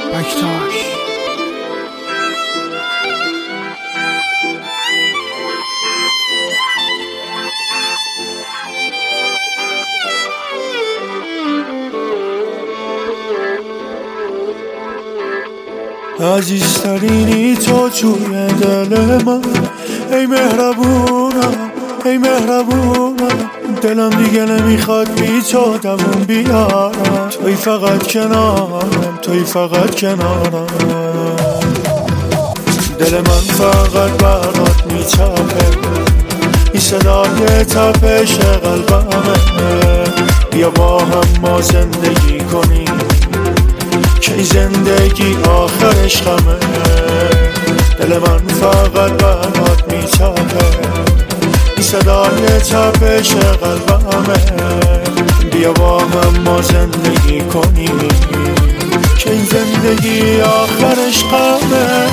بکتاش عزیزترینی تو توی دل من، ای مهربونم ای مهربونم. دلم دیگه نمیخواد بی تو دووم بیارم، توی فقط کنارم توی فقط کنارم. دل من فقط برات میچپه، این صدای تپش قلبمه. بیا با هم ما زندگی کنیم که این زندگی آخرش غمه. دل من فقط برات میچپه، این صدای تپش قلبمه. بیا با هم ما زندگی کنیم که این زندگی آخرش غمه.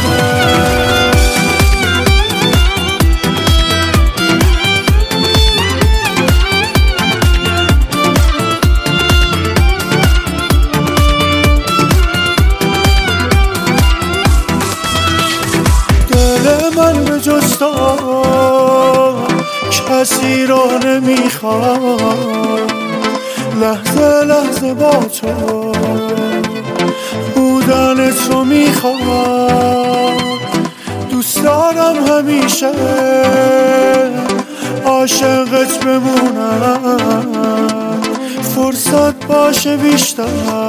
من به جز تو کسی رو نمیخوام، لحظه لحظه با تو بودن تو میخوام. دوست دارم همیشه عاشقت بمونم، فرصت باشه بیشتر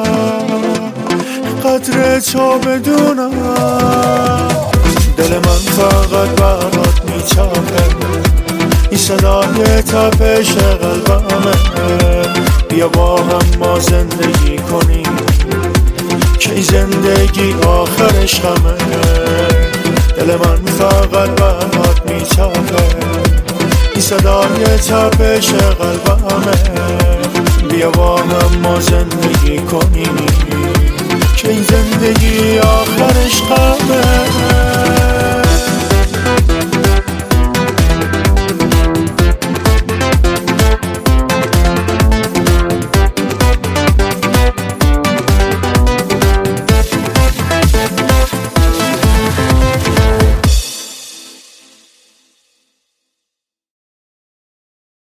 قدر تو بدونم. دل من فقط برات میچپه، این صدای تپش قلبمه. بیا با هم ما زندگی کنیم که این زندگی آخرش غمه. دل من فقط برات میچپه، این صدای تپش قلبمه. بیا با هم ما زندگی کنیم که این زندگی آخرش غمه.